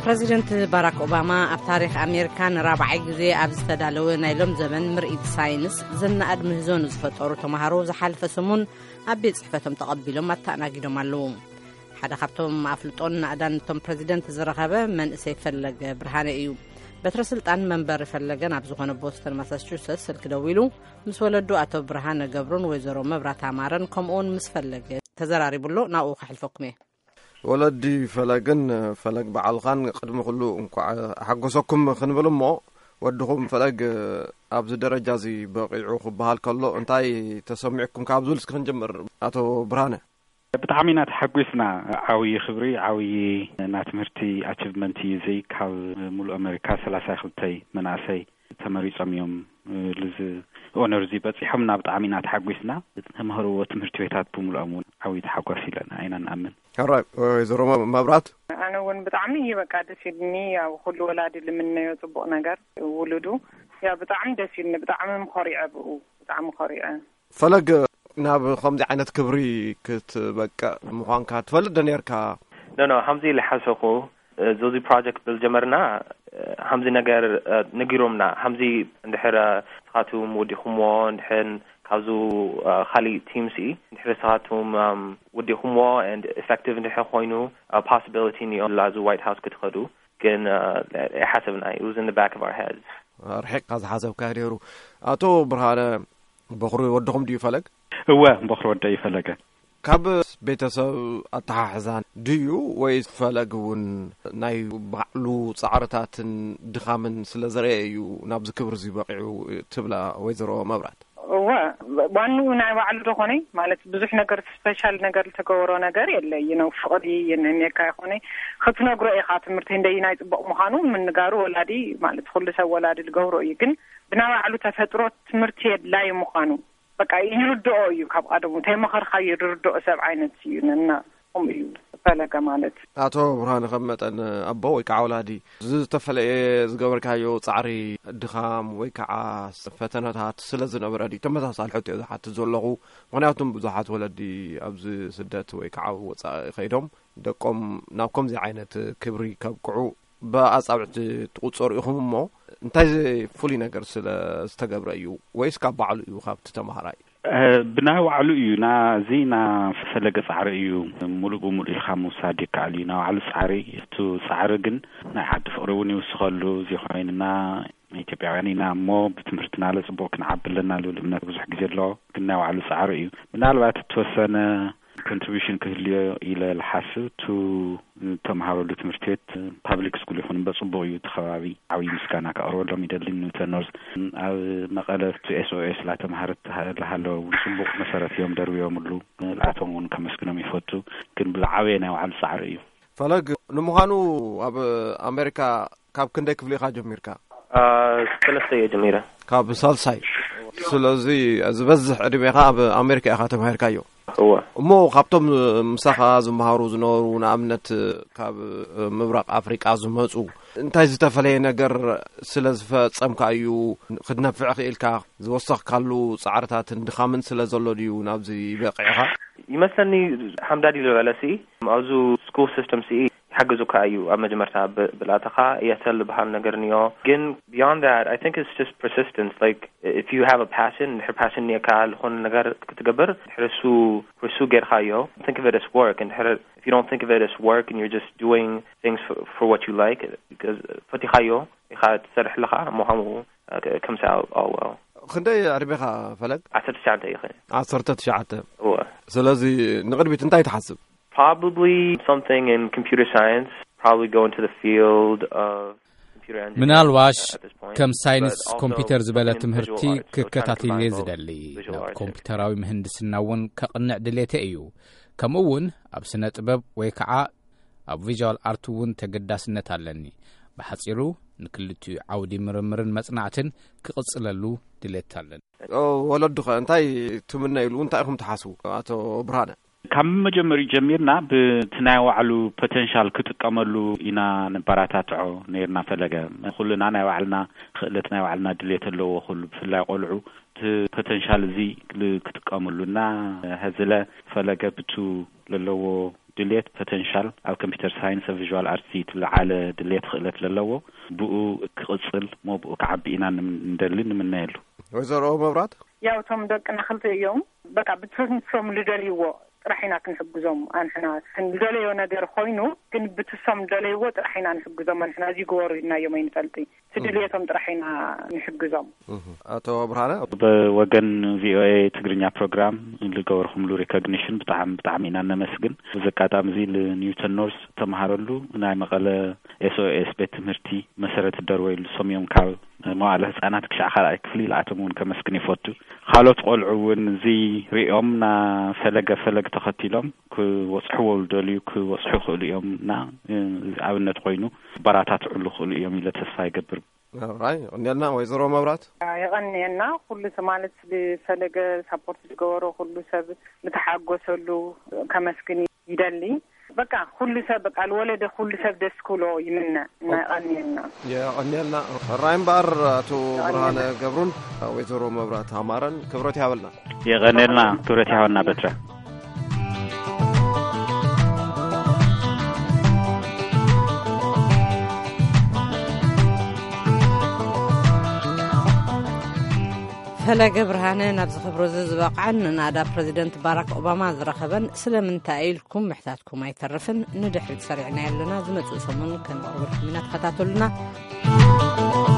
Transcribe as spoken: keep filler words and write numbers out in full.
ፕሬዚደንት ባራክ ኦባማ ኣብ ታሪኽ ኣሜሪካ ንራብዓይ ግዜ ኣብ ዝተዳለወ ናይ ሎም ዘመን ምርኢት ሳይንስ ዝናኣድ ምህዞን ዝፈጠሩ ተማሃሮ ዝሓልፈ ሰሙን ኣብ ቤት ጽሕፈቶም ተቐቢሎም ኣተኣናጊዶም ኣለዉ። ሓደ ካብቶም ኣፍልጦን ናእዳን ቶም ፕሬዚደንት ዝረኸበ መንእሰይ ፈለገ ብርሃነ እዩ። በትረ ስልጣን መንበር ፈለገን ኣብ ዝኾነ ቦስተን ማሳቹሴትስ ስልክ ደው ኢሉ ምስ ወለዱ ኣቶ ብርሃነ ገብሩን ወይዘሮ መብራት ኣማረን ከምኡውን ምስ ፈለገ ተዘራሪቡሎ ናብኡ ከሕልፈኩም እየ። ወለዲ ፈለግን ፈለግ በዓልኻን ቅድሚ ኩሉ እንኳዕ ሓጎሰኩም ክንብል እሞ ወድኹም ፈለግ ኣብዚ ደረጃ እዚ በቂዑ ክበሃል ከሎ እንታይ ተሰሚዕኩም ካብ ዝብል እስኪ ክንጀምር ኣቶ ብርሃነ። ብጣዕሚ ኢና ተሓጒስና ዓብዪ ክብሪ ዓብዪ ናይ ትምህርቲ ኣቺቭመንት እዩ እዚ ካብ ሙሉእ ኣሜሪካ ሰላሳ ክልተ መናእሰይ ተመሪፆም እዮም ልዚ ኦነር እዚ በፂሖምና ብጣዕሚ ኢና ተሓጒስና ተምሃርዎ ትምህርቲ ቤታት ብምሉኦም እውን ዓብዪ ተሓጓስ ኢለና ኢና ንኣምን። ሕራይ ወይዘሮ መብራት ኣነ እውን ብጣዕሚ እዩ በቃ ደስ ኢልኒ ያው ኩሉ ወላዲ ልምነዮ ፅቡቅ ነገር ውሉዱ ያ ብጣዕሚ ደስ ኢልኒ ብጣዕሚ ምኮሪዐ ብኡ ብጣዕሚ ኮሪዐ ፈለግ ናብ ከምዚ ዓይነት ክብሪ ክትበቅዕ ምዃንካ ትፈልጥ ዶ ነርካ? ኖ ኖ ከምዚ ዝሓሰኹ ዞዚ ፕሮጀክት ብልጀመርና ከምዚ ነገር ነጊሮምና ከምዚ እንድሕር ስኻትኩም ወዲኹምዎ እንድሕን ካብዙ ካሊእ ቲምሲ እንድሕር ስኻትኩም ወዲኹምዎ and effective እንድሕር ኮይኑ possibility ኒኦ ላዙ ዋይት ሃውስ ክትኸዱ ግን ሓሰብና it was in the back of our heads ርሒቕካ ዝሓሰብካ ነይሩ። ኣቶ ብርሃነ በኽሪ ወድኹም ድዩ ፈለግ? እወ በኽሪ ወደ ይፈለገ ካብ ቤተሰብ ኣተሓሕዛን ድዩ ወይስ ፈለግ እውን ናይ ባዕሉ ፃዕርታትን ድኻምን ስለ ዘርአ እዩ ናብዚ ክብሪ እዚ በቂዑ ትብላ ወይዘሮ መብራት? እወ ዋኑ ናይ ባዕሉ ዝኾነ ማለት ብዙሕ ነገር ስፔሻል ነገር ዝተገበሮ ነገር የለ ነው ፍቕዲ የነካ ይኾነ ክትነግሮ ኢኻ ትምህርቲ እንደይ ናይ ፅቡቅ ምዃኑ ምንጋሩ ወላዲ ማለት ኩሉ ሰብ ወላዲ ዝገብሮ እዩ ግን ብናይ ባዕሉ ተፈጥሮ ትምህርቲ የድላይ ምዃኑ በቃ ይርድኦ እዩ ካብ ቀደሙ ተመኸርካ ይርድኦ ሰብ ዓይነት እዩ ነና ኦም እዩ ፈለገ ማለት። ኣቶ ብርሃነ ከመጠን ኣቦ ወይ ከዓ ወላዲ ዝተፈለየ ዝገበርካዮ ፃዕሪ ድኻም ወይ ከዓ ፈተነታት ስለ ዝነበረ ዲ ተመሳሳሊ ሕቶ ዝሓት ዘለኹ ምክንያቱም ብዙሓት ወለዲ ኣብዚ ስደት ወይ ከዓ ወፃኢ ከይዶም ደቆም ናብ ከምዚ ዓይነት ክብሪ ከብቅዑ ብኣጻብዕቲ ትቁፀሩ ኢኹም እሞ እንታይ ፍሉይ ነገር ስለ ዝተገብረ እዩ ወይስ ካብ ባዕሉ እዩ ካብቲ ተምሃራይ? ብናይ ባዕሉ እዩ ናዚ ና ፈለገ ፃዕሪ እዩ ሙሉእ ብሙሉእ ኢልካ ምውሳድ ይከኣል እዩ ና ባዕሉ ፃዕሪ እቲ ፃዕሪ ግን ናይ ዓዲ ፍቅሪ እውን ይውስኸሉ እዚ ኮይንና ኢትዮጵያውያን ኢና እሞ ብትምህርትና ለፅቡቅ ክንዓብለና ልብል እምነት ብዙሕ ግዜ ኣለዎ ግን ናይ ባዕሉ ፃዕሪ እዩ ምናልባት ተወሰነ contribution ክህልዮ ኢለ ልሓስብ ቱ ተምሃሮሉ ትምህርቲ ቤት ፓብሊክ ስኩል ይኹን በፅቡቅ እዩ ተኸባቢ ዓብዪ ምስጋና ከቅርበሎም ይደሊ ኒውተነርስ ኣብ መቐለ ቱ ኤስ ኦ ኤስ ላተምሃረት ዝሃለው ፅቡቅ መሰረት እዮም ደርብዮምሉ ንኣቶም እውን ከመስግኖም ይፈቱ ግን ብዛዕበየ ናይ ባዕሉ ፃዕሪ እዩ። ፈለግ ንምዃኑ ኣብ ኣሜሪካ ካብ ክንደይ ክፍሊ ኢኻ ጀሚርካ? ሰለስተ እየ ጀሚረ ካብ ሳልሳይ። ስለዚ ዝበዝሕ ዕድሜኻ ኣብ ኣሜሪካ ኢኻ ተማሂርካዮ? እወ እሞ ካብቶም ምሳኻ ዝመሃሩ ዝነበሩ ንኣብነት ካብ ምብራቅ ኣፍሪቃ ዝመፁ እንታይ ዝተፈለየ ነገር ስለ ዝፈፀምካ እዩ ክትነፍዕ ክኢልካ ዝወሰኽካሉ ፃዕርታትን ድኻምን ስለ ዘሎ ድዩ ናብዚ በቂዕኻ? ይመስለኒ ሓምዳዲ ዝበለሲ ኣብዙ ስኩል ሲስተም ሲ ሓገዙካ እዩ ኣብ መጀመርታ ብላተኻ የሰል በሃል ነገር ኒዮ ግን beyond that I think it's just persistence like if you have a passion and her passion ኒካ ልኾነ ነገር ክትገብር ሕርሱ ሕርሱ ጌርካዮ think of it as work and if you don't think of it as work and you're just doing things for, for what you like because ፈቲኻዮ ኢኻ ትሰርሕ ለኻ ምዃኑ comes out all well። ክንደይ ዕድሜኻ ፈለግ? ዓሰርተ ትሽዓተ ኢኸ። ዓሰርተ ትሽዓተ እወ። ስለዚ ንቅድሚት እንታይ ትሓስብ? Probably something in computer science, probably go into the field of computer engineering. ምናልባሽ ከም ሳይንስ ኮምፒውተር ዝበለ ትምህርቲ ክከታተል ዝደሊ ኮምፒውተራዊ ምህንድስና እውን ከቕንዕ ድሌተ እዩ ከምኡውን ኣብ ስነ ጥበብ ወይ ከዓ ኣብ ቪዥዋል አርት እውን ተገዳስነት ኣለኒ በሓጺሩ ንክልቲኡ ዓውዲ ምርምርን መጽናዕትን ክቕጽለሉ ድሌት ኣለኒ። ወለድኸ እንታይ ትምነ ኢሉ እንታይ ኢኹም ትሓስቡ ኣቶ ብርሃነ? ካብ መጀመሪ ጀሚርና ብትናይ ዋዕሉ ፖቴንሻል ክትቀመሉ ኢና ንበራታትዖ ነርና ፈለገ ኩሉና ናይ ዋዕልና ክእለት ናይ ዋዕልና ድሌት ኣለዎ ኩሉ ብፍላይ ቆልዑ ፖቴንሻል እዚ ክትቀመሉና ህዝለ ፈለገ ብቱ ለለዎ ድሌት ፖቴንሻል ኣብ ኮምፒውተር ሳይንስ ቪዥዋል አርትስ ትልዓለ ድሌት ክእለት ለለዎ ብኡ ክቅጽል ሞ ብኡ ከዓቢና እንደሊ ንምናየሉ ወይዘሮ መብራት ያው ቶም ደቅና ክልተ እዮም በቃ ብትንሶም ልደልይዎ ጥራሒና ክንሕግዞም አንሕና ክንደለዮ ነገር ኮይኑ ግን ብትሶም ደለይዎ ጥራሒና ንሕግዞም አንሕና እዚ ጎወሩ ኢልናዮም ኣይንፈልጢ ትድልየቶም ጥራሒና ንሕግዞም አቶ ብርሃነ በወገን ቪኦኤ ትግርኛ ፕሮግራም ልገበርኩምሉ ሪኮግኒሽን ብጣዕሚ ብጣዕሚ ኢና ነመስግን ብዘጋጣሚ እዚ ለኒውተን ኖርስ ተማሃረሉ ናይ መቐለ ኤስኦኤስ ቤት ትምህርቲ መሰረት ደርወይሉ ሰሚዮም ካብ መዋዕለ ህጻናት ክሻዕ ካልኣይ ክፍሊ ለኣቶም ከመስግን ይፈቱ ካልኦት ቆልዑ እውን እዚ ሪኦም ና ፈለገ ፈለገ ተኸቲሎም ክወጽሕዎ ልደልዩ ክወጽሑ ክእሉ እዮም ና ኣብነት ኮይኑ ባራታትዕሉ ክእሉ እዮም ኢለ ተስፋ ይገብር ራይ እንልና ወይዘሮ መብራት ይቀንየና ሁሉ ማለት ለፈለገ ሳፖርት ዝገበሮ ሁሉ ሰብ ልተሓጎሰሉ ከመስግን ይደሊ በቃ ሁሉ ሰብ በቃ ለወለደ ሁሉ ሰብ ደስኩሎ ይምና ናቀንየና የቀንየና ራይም ባር አቶ ብርሃነ ገብሩን ወይዘሮ መብራት አማረን ክብረት ያበልና የቀንየና ክብረት ያወና በትራ ፈለገ ብርሃነ ናብ ዝኽብሮ ዝበቃዕን ናዳ ፕሬዚደንት ባራክ ኦባማ ዝረኸበን ስለምንታይ ኢልኩም ምሕታትኩም ኣይተርፍን ንድሕሪት ሰሪዕና ያለና ዝመጽእ ሰሙን ከንቀርበልኩም ኢና ተኸታተሉና